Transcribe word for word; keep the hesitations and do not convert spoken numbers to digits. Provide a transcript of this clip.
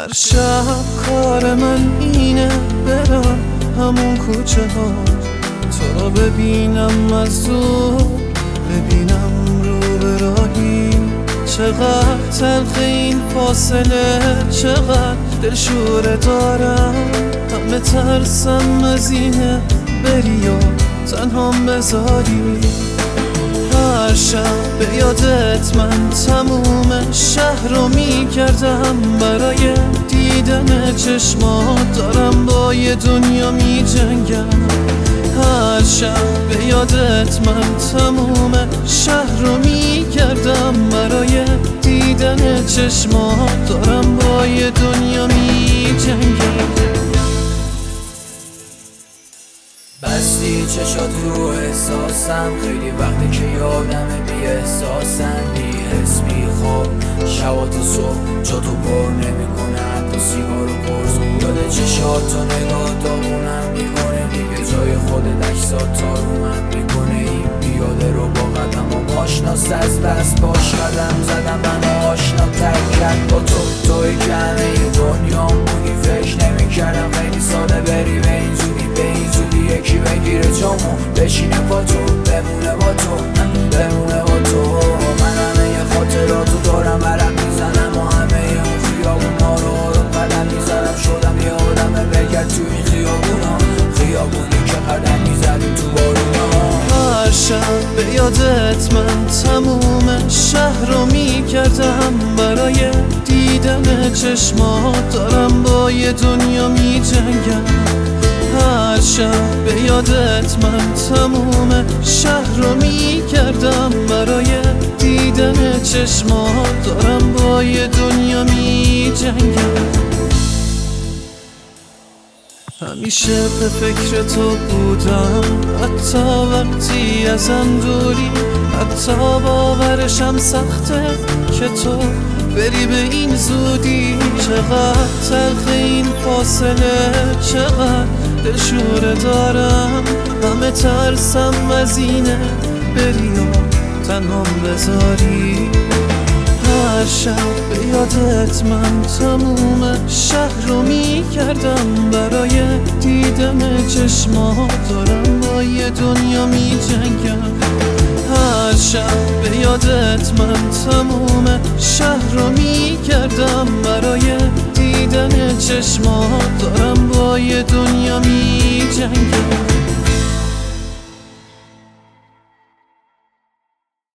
هر شب کار من اینه برم همون کوچه ها، تو رو ببینم از دور، ببینم رو به راهی. چقدر تلخ این فاصله، چقدر دلشوره دارم. همه ترسم از اینه بری و تنهام بذاری. هر شب به یادت من تموم شهر رو میکردم، برای دیدن چشمات دارم با یه دنیا میجنگم. هر شب به یادت من تموم شهر رو میکردم، برای دیدن چشمات دارم با یه دنیا میجنگم. بستی چشات رو احساسم، خیلی وقتی که یادم بی احساسم، بی حس بی خواب شب تا صبح جا تو پر نمیکنه، حتی سیگار و قرص یاد چشات و نگاه داغونم میکنه. دیگه جای خود اجساد تارومم میکنه. این بیاده رو با قدم و آشناست، از بس باش قدم زدم منو آشنا تر کرد با تو. توی که همه این دنیا بودی، فکر نمیکردم خیلی ساده بری به این زودی، به این زودی یکی بگیره جامو بشینه با تو، بمونه با تو، بمونه با تو. من همه یه خاطراتو دارم عرق میزنم و همه اون خیابونا رو آروم قدم میزنم. شدم یه آدمه بگرد تو این خیابونا، خیابونی که قدم میزدی تو بارونا. هر شب به یادت من تموم شهر رو میکردم، برای دیدن چشمات دارم با یه دنیا میجنگم. هر شب به یادت من تموم شهر رو میکردم، برای دیدن چشمات دارم با یه دنیا میجنگم. همیشه به فکر تو بودم، حتی وقتی ازم دوری، حتی باورشم سخته که تو بری به این زودی. چقدر تلخ این فاصله، چقدر دلشوره دارم. همه ترسم از اینه بری و تنهام بذاری. هر شب به یادت من تموم شهر رو میکردم، برای دیدن چشمات دارم با یه دنیا میجنگم. هر شب به یادت من تموم شهر رو میکردم، برای دیدن چشمات دارم با یه دنیا میجنگم.